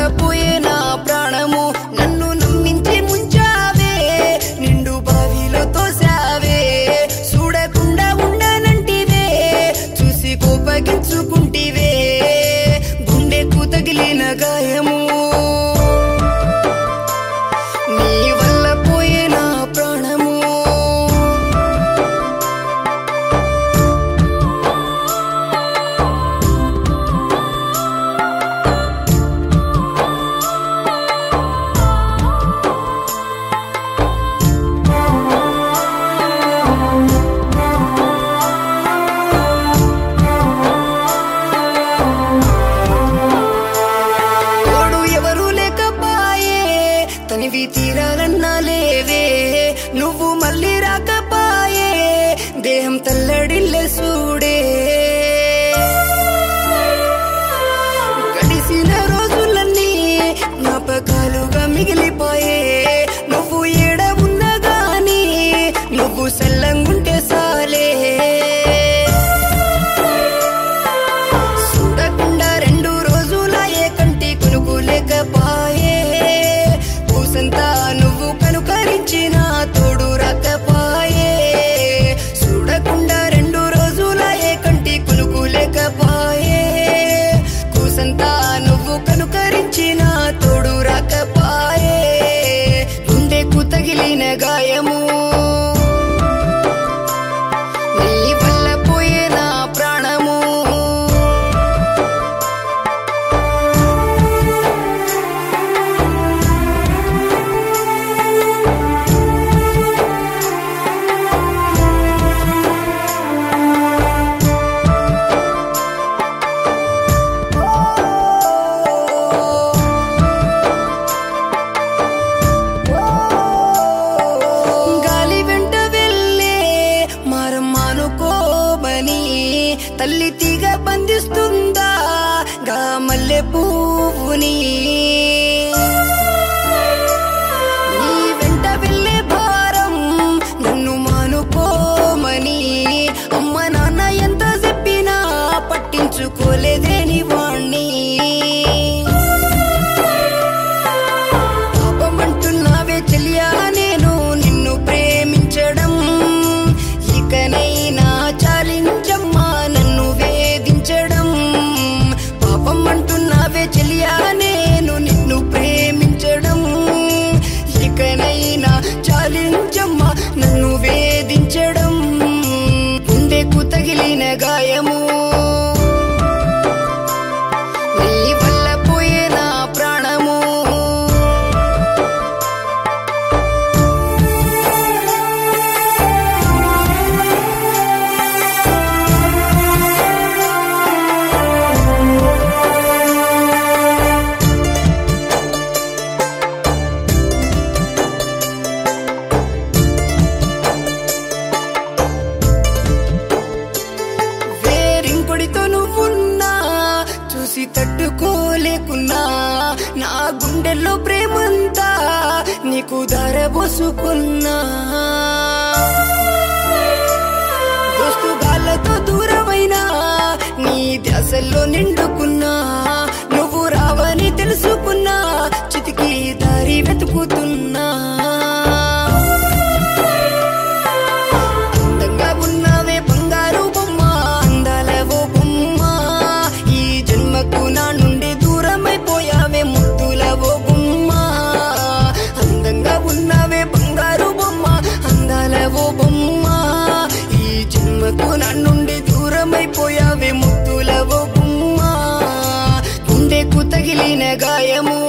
పోయే నా ప్రాణము నన్ను నమ్మించి ముంచావే నిండు బావిలో తోసావే చూడకుండా ఉండనంటివే చూసి కోపగించుకుంటివే గుండెకు తగిలిన గాయము నీ వల్ల పోయే నా ప్రాణము తనివి తీరాలన్నా లేవే నువ్వు మళ్ళీ రాకపాయే దేహం తల్లడిల్లే చూడే గడిసిన రోజులన్నీ జ్ఞాపకాలుగా మిగిలిపోయే నువ్వు ఏడ ఉన్నా గాని నువ్వు సల్లంగుంటే సాలే చూడకుండా 2 రోజులాయే కంటి కొనుకు లేకపాయే నువ్వు కనుకరించిన తోడు రాకపాయే చూడకుండా 2 రోజులాయే కంటి కులుకు లేకపాయే కూసంతా నువ్వు కనుకరించిన తోడు రాకపాయే గుండెకు తగిలిన గాయము నీ వల్ల పోయే నా ప్రాణము తల్లి తీగ బంధిస్తుందా గా మల్లె పువ్వుని నీ వెంట వెళ్ళే భారం నన్ను మానుకోమని అమ్మ నాన్న ఎంత చెప్పినా పట్టించుకోలేదేని వాణ్ణి పాపమంటున్నావే చెలియా నేను నిన్ను ప్రేమించడం ఇకనైనా చాలించమ్మా పాపమంటున్నావే చెలియా నేను నిన్ను ప్రేమించడం ఇకనైనా చాలించమ్మా నన్ను వేధించడం గుండెకు తగిలిన గాయము నీ వల్ల పోయే నా ప్రాణము చూసి తట్టుకోలేకున్నా నా గుండెల్లో ప్రేమంతా నీకు ధారబోసుకున్నా దోస్తుగాళ్ళతో దూరమైనా నీ ధ్యాసల్లో నిండుకున్నా నువ్వు రావని తెలుసుకున్నా చితికి దారి వెతుకుతున్నా అందంగా ఉన్నావే బంగారు బొమ్మ అందాల ఓ బొమ్మ ఈ జన్మకు నా నుండి దూరమైపోయావే ముద్దుల ఓ బొమ్మ అందంగా ఉన్నావే బంగారు బొమ్మ అందాల ఓ బొమ్మ ఈ జన్మకు నా నుండి దూరమైపోయావే ముద్దుల ఓ బొమ్మ గుండెకు తగిలిన గాయము